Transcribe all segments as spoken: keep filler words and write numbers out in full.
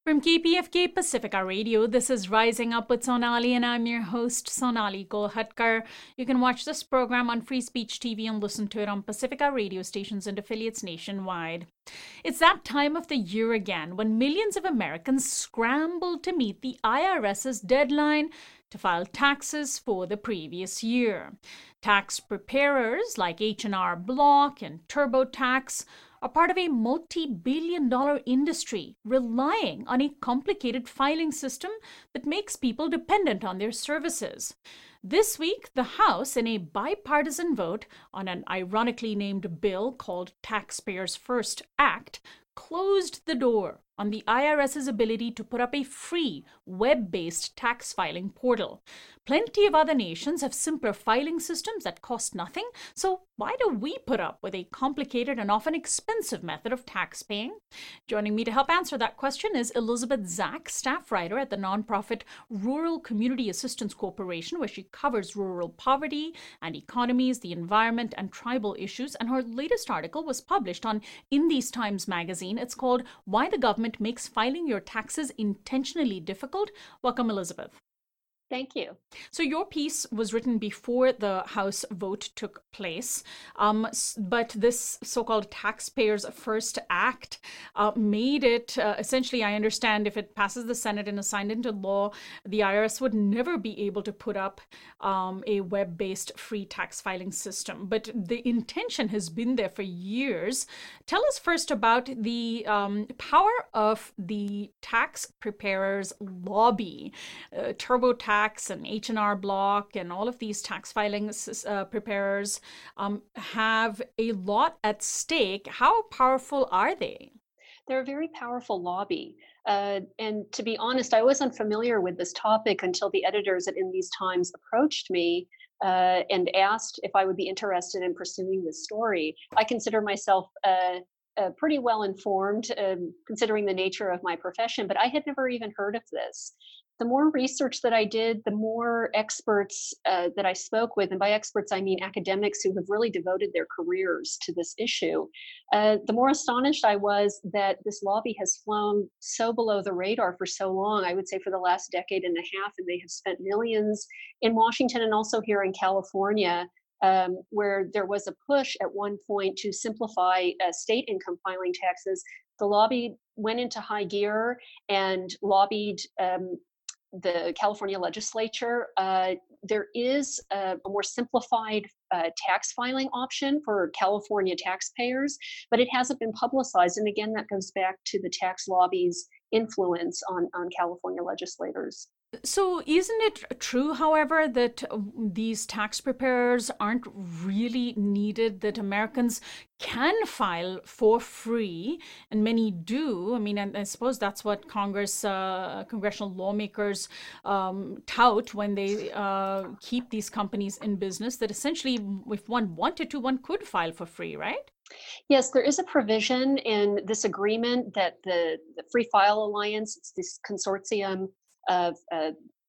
From K P F K Pacifica Radio, this is Rising Up with Sonali, and I'm your host, Sonali Kolhatkar. You can watch this program on Free Speech T V and listen to it on Pacifica radio stations and affiliates nationwide. It's that time of the year again when millions of Americans scramble to meet the IRS's deadline to file taxes for the previous year. Tax preparers like H and R Block and TurboTax are part of a multi-billion dollar industry relying on a complicated filing system that makes people dependent on their services. This week, the House, in a bipartisan vote on an ironically named bill called Taxpayers First Act, closed the door on the IRS's ability to put up a free web-based tax filing portal. Plenty of other nations have simpler filing systems that cost nothing, so why do we put up with a complicated and often expensive method of tax paying? Joining me to help answer that question is Elizabeth Zack, staff writer at the nonprofit Rural Community Assistance Corporation, where she covers rural poverty and economies, the environment, and tribal issues. And her latest article was published on In These Times magazine. It's called Why the Government Makes Filing Your Taxes Intentionally Difficult. Welcome, Elizabeth. Thank you. So your piece was written before the House vote took place, um, but this so-called Taxpayers First Act uh, made it, uh, essentially, I understand, if it passes the Senate and is signed into law, the I R S would never be able to put up um, a web-based free tax filing system. But the intention has been there for years. Tell us first about the um, power of the tax preparers lobby. Uh, TurboTax and H and R Block and all of these tax filing uh, preparers um, have a lot at stake. How powerful are they? They're a very powerful lobby. Uh, and to be honest, I was unfamiliar with this topic until the editors at In These Times approached me uh, and asked if I would be interested in pursuing this story. I consider myself uh, uh, pretty well informed, um, considering the nature of my profession, but I had never even heard of this. The more research that I did, the more experts uh, that I spoke with, and by experts I mean academics who have really devoted their careers to this issue, uh, the more astonished I was that this lobby has flown so below the radar for so long, I would say for the last decade and a half, and they have spent millions in Washington and also here in California, um, where there was a push at one point to simplify uh, state income filing taxes. The lobby went into high gear and lobbied um, the California legislature. Uh, there is a, a more simplified uh, tax filing option for California taxpayers, but it hasn't been publicized. And again, that goes back to the tax lobby's influence on, on California legislators. So isn't it true, however, that these tax preparers aren't really needed, that Americans can file for free, and many do? I mean, and I suppose that's what Congress, uh, congressional lawmakers um, tout when they uh, keep these companies in business, that essentially, if one wanted to, one could file for free, right? Yes, there is a provision in this agreement that the, the Free File Alliance, it's this consortium of uh,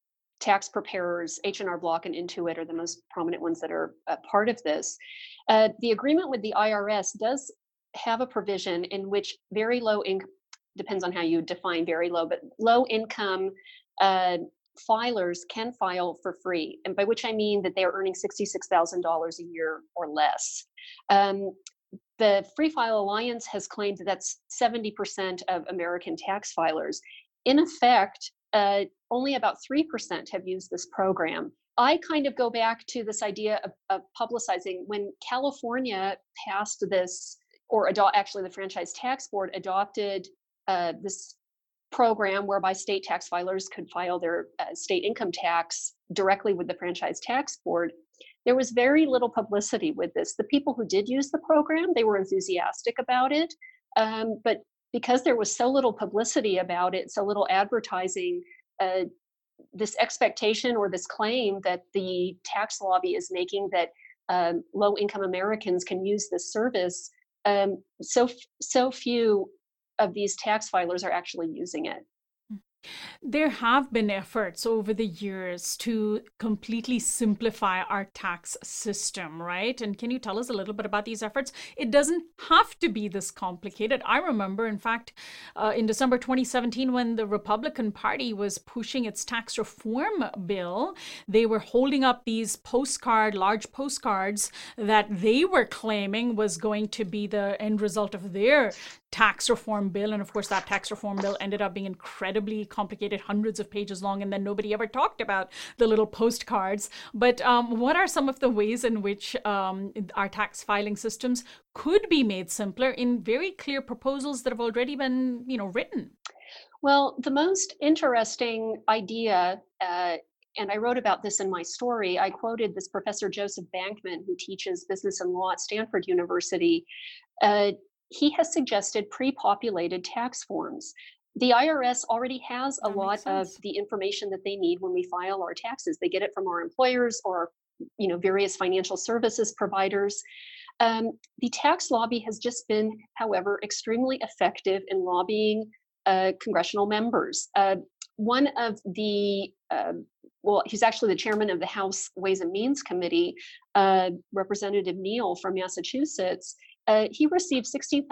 tax preparers, H and R Block and Intuit are the most prominent ones that are uh, part of this. Uh, the agreement with the I R S does have a provision in which very low income, depends on how you define very low, but low income uh, filers can file for free, and by which I mean that they are earning sixty-six thousand dollars a year or less. Um, the Free File Alliance has claimed that that's seventy percent of American tax filers. In effect, Uh, only about three percent have used this program. I kind of go back to this idea of, of publicizing. When California passed this, or adopt, actually the Franchise Tax Board adopted uh, this program whereby state tax filers could file their uh, state income tax directly with the Franchise Tax Board, there was very little publicity with this. The people who did use the program, they were enthusiastic about it, um, but because there was so little publicity about it, so little advertising, uh, this expectation or this claim that the tax lobby is making that um, low-income Americans can use this service, um, so so few of these tax filers are actually using it. There have been efforts over the years to completely simplify our tax system, right? And can you tell us a little bit about these efforts? It doesn't have to be this complicated. I remember, in fact, uh, in December twenty seventeen, when the Republican Party was pushing its tax reform bill, they were holding up these postcard, large postcards that they were claiming was going to be the end result of their tax reform bill. And of course, that tax reform bill ended up being incredibly complicated, hundreds of pages long, and then nobody ever talked about the little postcards. But um, what are some of the ways in which um, our tax filing systems could be made simpler in very clear proposals that have already been, you know, written? Well, the most interesting idea, uh, and I wrote about this in my story, I quoted this Professor Joseph Bankman, who teaches business and law at Stanford University. Uh, he has suggested pre-populated tax forms. The I R S already has a That lot makes of sense. the information that they need when we file our taxes. They get it from our employers or, you know, various financial services providers. Um, the tax lobby has just been, however, extremely effective in lobbying uh, congressional members. Uh, one of the, uh, well, he's actually the chairman of the House Ways and Means Committee, uh, Representative Neal from Massachusetts. Uh, he received sixteen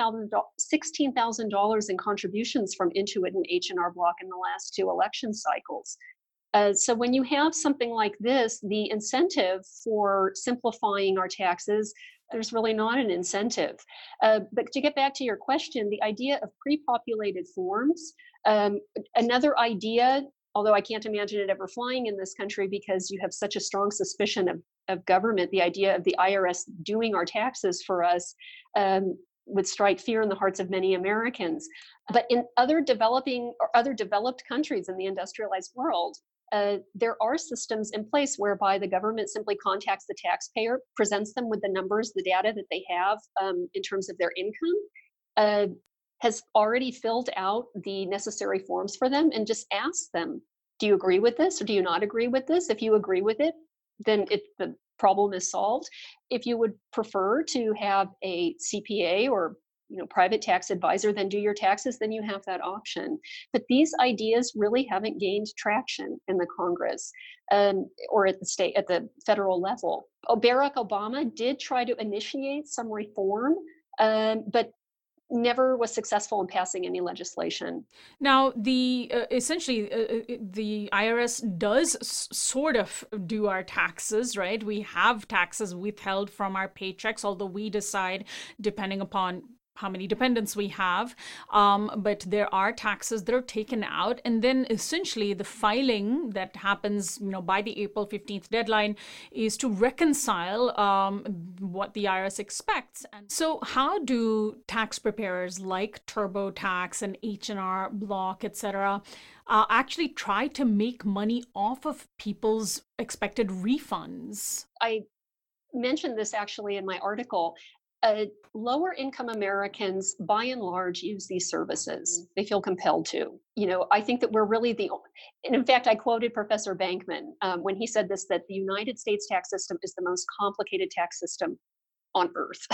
thousand dollars in contributions from Intuit and H and R Block in the last two election cycles. Uh, so when you have something like this, the incentive for simplifying our taxes, there's really not an incentive. Uh, but to get back to your question, the idea of pre-populated forms, um, another idea, although I can't imagine it ever flying in this country because you have such a strong suspicion of, of government, the idea of the I R S doing our taxes for us um, would strike fear in the hearts of many Americans. But in other developing or other developed countries in the industrialized world, uh, there are systems in place whereby the government simply contacts the taxpayer, presents them with the numbers, the data that they have um, in terms of their income, uh, has already filled out the necessary forms for them, and just asks them, do you agree with this or do you not agree with this? If you agree with it, then it, the problem is solved. If you would prefer to have a C P A or you know private tax advisor then do your taxes, then you have that option. But these ideas really haven't gained traction in the Congress um, or at the state at the federal level. Oh, Barack Obama did try to initiate some reform, um, but never was successful in passing any legislation. Now, the uh, essentially uh, uh, the I R S does s- sort of do our taxes, right? We have taxes withheld from our paychecks, although we decide, depending upon how many dependents we have. Um, but there are taxes that are taken out. And then essentially the filing that happens, you know, by the April fifteenth deadline is to reconcile um, what the I R S expects. And so how do tax preparers like TurboTax and H and R Block, et cetera, uh, actually try to make money off of people's expected refunds? I mentioned this actually in my article. Uh, lower income Americans, by and large, use these services. They feel compelled to. You know, I think that we're really the, and in fact, I quoted Professor Bankman um, when he said this, that the United States tax system is the most complicated tax system on earth.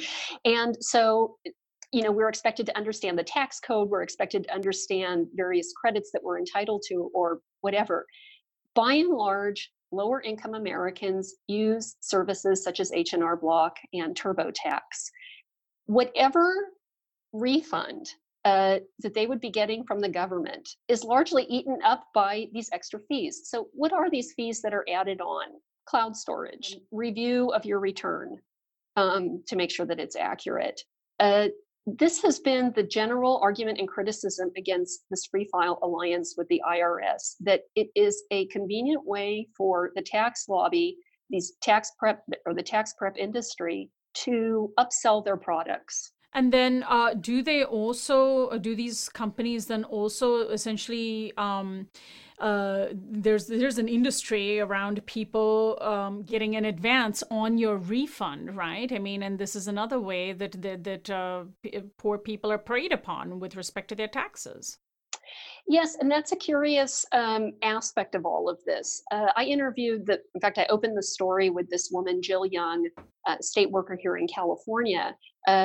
And so, you know, we're expected to understand the tax code, we're expected to understand various credits that we're entitled to or whatever. By and large, lower income Americans use services such as H and R Block and TurboTax. Whatever refund uh, that they would be getting from the government is largely eaten up by these extra fees. So what are these fees that are added on? Cloud storage, review of your return um, to make sure that it's accurate. Uh, this has been the general argument and criticism against this Free File Alliance with the I R S, that it is a convenient way for the tax lobby, these tax prep or the tax prep industry to upsell their products. And then uh, do they also, uh, do these companies then also essentially, um, uh, there's there's an industry around people um, getting an advance on your refund, right? I mean, and this is another way that that, that uh, p- poor people are preyed upon with respect to their taxes. Yes, and that's a curious um, aspect of all of this. Uh, I interviewed the, in fact, I opened the story with this woman, Jill Young, uh, state worker here in California. Uh,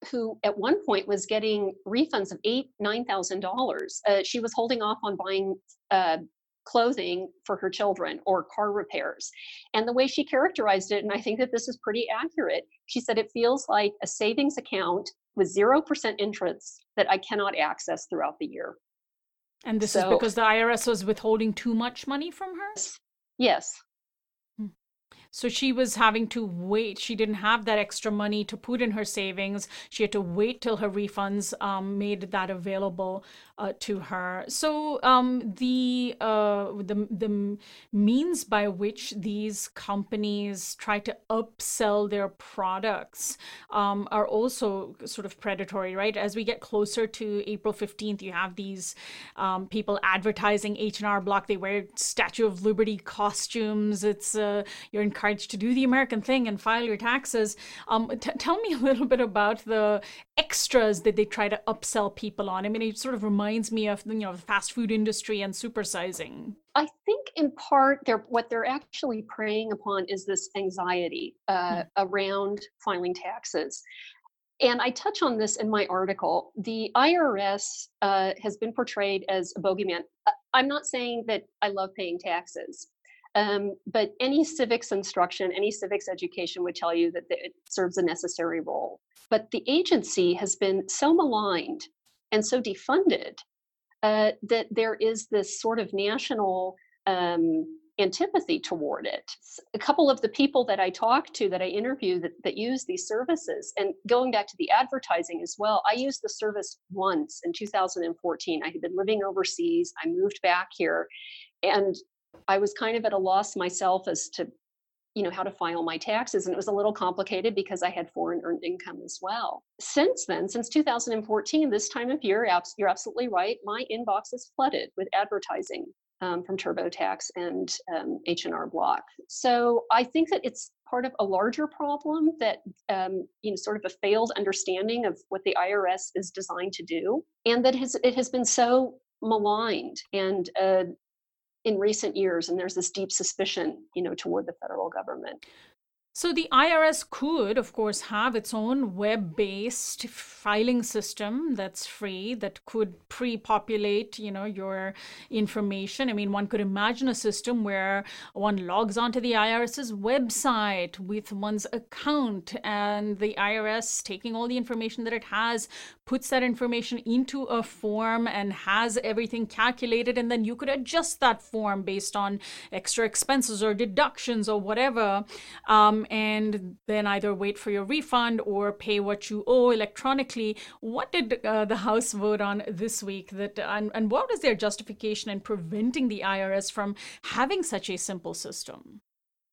who at one point was getting refunds of eight, nine thousand dollars. Uh, she was holding off on buying uh, clothing for her children or car repairs. And the way she characterized it, and I think that this is pretty accurate, she said it feels like a savings account with zero percent interest that I cannot access throughout the year. And this is So, because the I R S was withholding too much money from her? yes. Hmm. So she was having to wait. She didn't have that extra money to put in her savings. She had to wait till her refunds um, made that available uh, to her. So um, the uh, the the means by which these companies try to upsell their products um, are also sort of predatory, right? As we get closer to April fifteenth, you have these um, people advertising H and R Block. They wear Statue of Liberty costumes. It's uh, you're encouraged to do the American thing and file your taxes. Um, t- tell me a little bit about the extras that they try to upsell people on. I mean, it sort of reminds me of, you know, the fast food industry and supersizing. I think in part they're what they're actually preying upon is this anxiety uh, Hmm. around filing taxes. And I touch on this in my article. The I R S uh, has been portrayed as a bogeyman. I- I'm not saying that I love paying taxes, um, but any civics instruction, any civics education would tell you that it serves a necessary role. But the agency has been so maligned and so defunded uh, that there is this sort of national um, antipathy toward it. A couple of the people that I talked to, that I interviewed, that, that use these services, and going back to the advertising as well, I used the service once in two thousand fourteen. I had been living overseas. I moved back here, and I was kind of at a loss myself as to, you know, how to file my taxes. And it was a little complicated because I had foreign earned income as well. Since then, since two thousand fourteen, this time of year, you're absolutely right, my inbox is flooded with advertising um, from TurboTax and um, H and R Block. So I think that it's part of a larger problem that, um, you know, sort of a failed understanding of what the I R S is designed to do, and that has, it has been so maligned and uh, in recent years, and there's this deep suspicion, you know, toward the federal government. So the I R S could, of course, have its own web-based filing system that's free, that could pre-populate, you know, your information. I mean, one could imagine a system where one logs onto the IRS's website with one's account, and the I R S, taking all the information that it has, puts that information into a form and has everything calculated, and then you could adjust that form based on extra expenses or deductions or whatever. Um, and then either wait for your refund or pay what you owe electronically. What did uh, the House vote on this week? That and, and what was their justification in preventing the I R S from having such a simple system?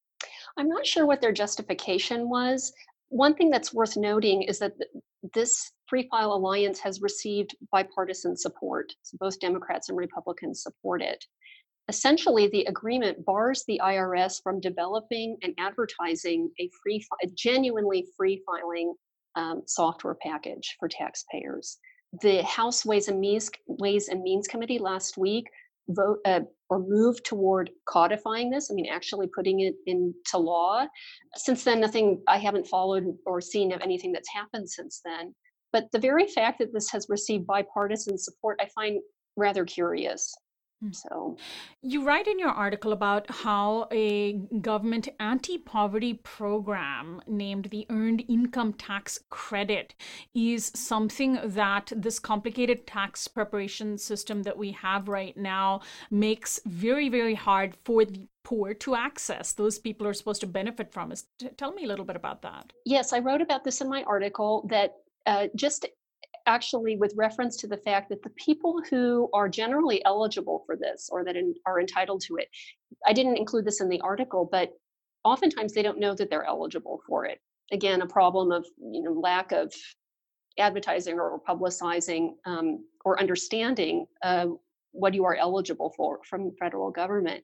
I'm not sure what their justification was. One thing that's worth noting is that th- this Free File Alliance has received bipartisan support. So both Democrats and Republicans support it. Essentially, the agreement bars the I R S from developing and advertising a free, a genuinely free filing um, software package for taxpayers. The House Ways and Means, Ways and Means Committee last week vote uh, or moved toward codifying this. I mean, actually putting it into law. Since then, nothing, I haven't followed or seen of anything that's happened since then. But the very fact that this has received bipartisan support, I find rather curious. So, You write in your article about how a government anti-poverty program named the Earned Income Tax Credit is something that this complicated tax preparation system that we have right now makes very, very hard for the poor to access. Those people are supposed to benefit from it. T- Tell me a little bit about that. yes, I wrote about this in my article that uh, just actually with reference to the fact that the people who are generally eligible for this or that in, are entitled to it, I didn't include this in the article, but oftentimes they don't know that they're eligible for it. Again, a problem of, you know, lack of advertising or publicizing um, or understanding uh, what you are eligible for from the federal government.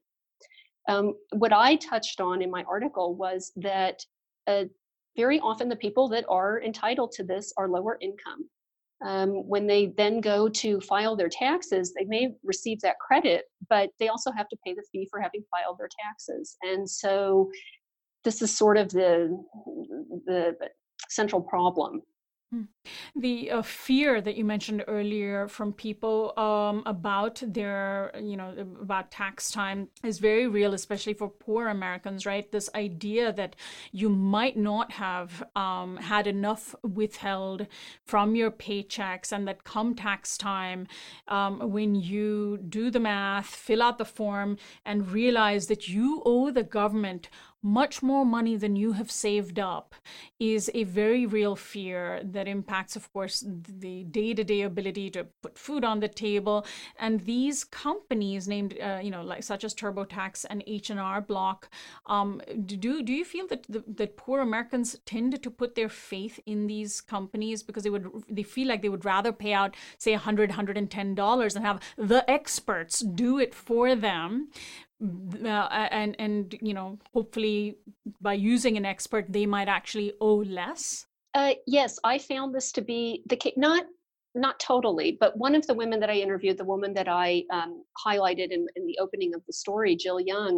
Um, what I touched on in my article was that uh, very often the people that are entitled to this are lower income. Um, when they then go to file their taxes, they may receive that credit, but they also have to pay the fee for having filed their taxes. And so this is sort of the, the central problem. The uh, fear that you mentioned earlier from people um, about their, you know, about tax time is very real, especially for poor Americans, right? This idea that you might not have um, had enough withheld from your paychecks, and that come tax time, um, when you do the math, fill out the form, and realize that you owe the government much more money than you have saved up, is a very real fear that impacts, of course, the day-to-day ability to put food on the table. And these companies named, uh, you know, like such as TurboTax and H and R Block, um, do do you feel that the, that poor Americans tend to put their faith in these companies because they would they feel like they would rather pay out, say, one hundred dollars, one hundred ten dollars and have the experts do it for them? Uh, and and you know, hopefully by using an expert they might actually owe less. Uh, yes, I found this to be the case. Not not totally, but one of the women that I interviewed, the woman that I um, highlighted in, in the opening of the story, Jill Young,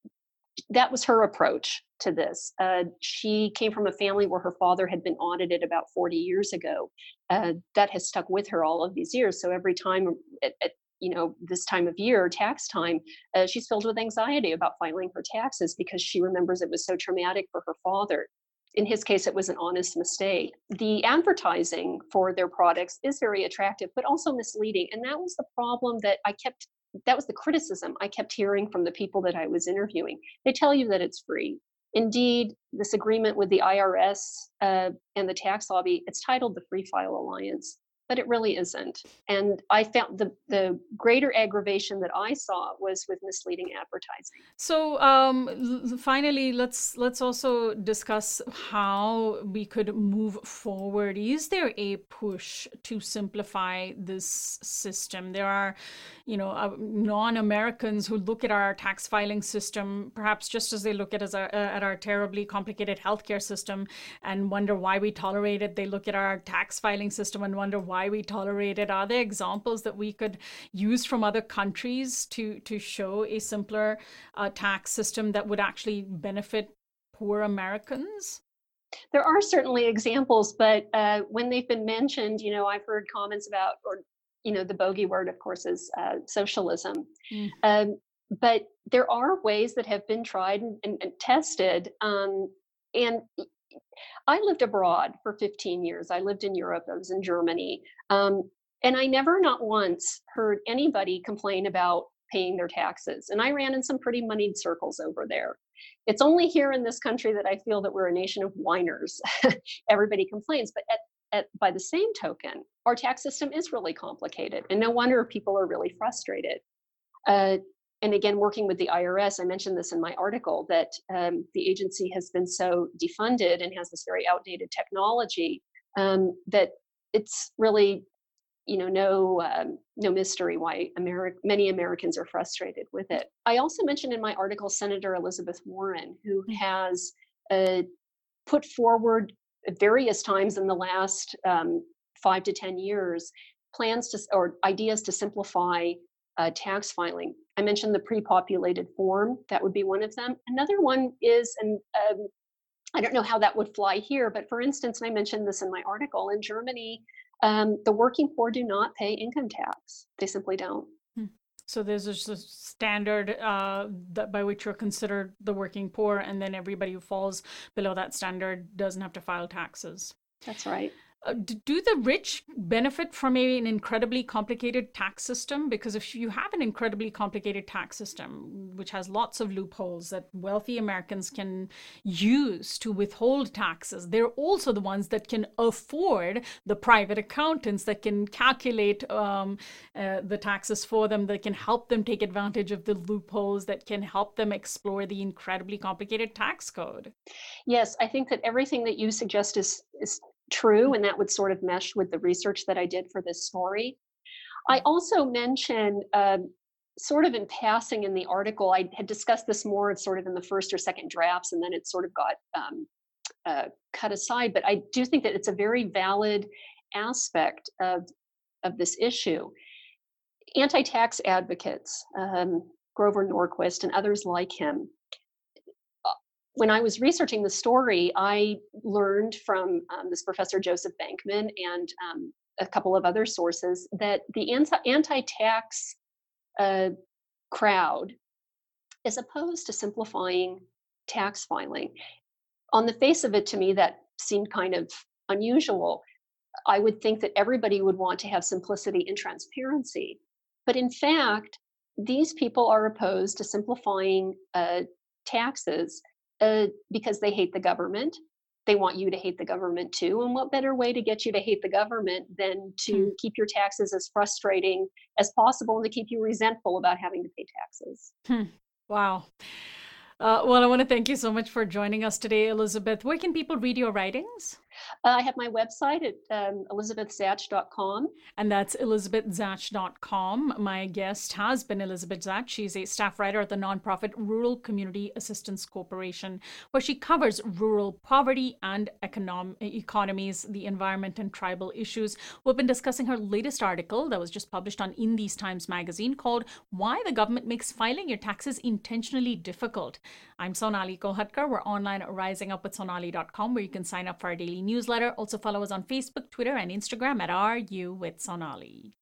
that was her approach to this. Uh, she came from a family where her father had been audited about forty years ago. Uh, that has stuck with her all of these years. So every time at, at you know, this time of year, tax time, uh, she's filled with anxiety about filing her taxes because she remembers it was so traumatic for her father. In his case, it was an honest mistake. The advertising for their products is very attractive, but also misleading. And that was the problem that I kept, that was the criticism I kept hearing from the people that I was interviewing. They tell you that it's free. Indeed, this agreement with the I R S uh, and the tax lobby, it's titled the Free File Alliance, but it really isn't. And I found the, the greater aggravation that I saw was with misleading advertising. So um, l- finally, let's let's also discuss how we could move forward. Is there a push to simplify this system? There are, you know, uh, non-Americans who look at our tax filing system, perhaps just as they look at, as our, uh, at our terribly complicated healthcare system and wonder why we tolerate it. They look at our tax filing system and wonder why we tolerate it. Are there examples that we could use from other countries to to show a simpler uh, tax system that would actually benefit poor Americans? There are certainly examples, but uh, when they've been mentioned, you know, I've heard comments about, or you know, the bogey word, of course, is uh, socialism. Mm. Um, but there are ways that have been tried and, and, and tested. Um, and I lived abroad for fifteen years. I lived in Europe. I was in Germany. Um, and I never, not once, heard anybody complain about paying their taxes. And I ran in some pretty moneyed circles over there. It's only here in this country that I feel that we're a nation of whiners. Everybody complains. But at, at, by the same token, our tax system is really complicated. And no wonder people are really frustrated. Uh, and again, working with the I R S, I mentioned this in my article, that um, the agency has been so defunded and has this very outdated technology um, that it's really, you know, no um, no mystery why Ameri- many Americans are frustrated with it. I also mentioned in my article Senator Elizabeth Warren, who has uh, put forward at various times in the last um, five to ten years plans to, or ideas to simplify uh, tax filing. I mentioned the pre-populated form. That would be one of them. Another one is, and um, I don't know how that would fly here, but for instance, and I mentioned this in my article, in Germany, um, the working poor do not pay income tax. They simply don't. So there's just a standard uh, that by which you're considered the working poor, and then everybody who falls below that standard doesn't have to file taxes. That's right. Uh, do the rich benefit from a, an incredibly complicated tax system? Because if you have an incredibly complicated tax system, which has lots of loopholes that wealthy Americans can use to withhold taxes, they're also the ones that can afford the private accountants that can calculate um, uh, the taxes for them, that can help them take advantage of the loopholes, that can help them explore the incredibly complicated tax code. Yes, I think that everything that you suggest is is true, and that would sort of mesh with the research that I did for this story. I also mentioned, um, sort of in passing in the article, I had discussed this more sort of in the first or second drafts, and then it sort of got um, uh, cut aside. But I do think that it's a very valid aspect of, of this issue. Anti-tax advocates, um, Grover Norquist and others like him, when I was researching the story, I learned from um, this professor Joseph Bankman and um, a couple of other sources that the anti anti-tax uh, crowd is opposed to simplifying tax filing. On the face of it, to me, that seemed kind of unusual. I would think that everybody would want to have simplicity and transparency. But in fact, these people are opposed to simplifying uh, taxes uh, because they hate the government. They want you to hate the government too. And what better way to get you to hate the government than to Hmm. keep your taxes as frustrating as possible and to keep you resentful about having to pay taxes? Hmm. Wow. Uh, well, I want to thank you so much for joining us today, Elizabeth. Where can people read your writings? Uh, I have my website at um, elizabeth zach dot com. And that's elizabeth zach dot com. My guest has been Elizabeth Zach. She's a staff writer at the nonprofit Rural Community Assistance Corporation, where she covers rural poverty and econom- economies, the environment, and tribal issues. We've been discussing her latest article that was just published on In These Times magazine called Why the Government Makes Filing Your Taxes Intentionally Difficult. I'm Sonali Kolhatkar. We're online at rising up with sonali dot com, where you can sign up for our daily newsletter. Also follow us on Facebook, Twitter, and Instagram at R U with Sonali.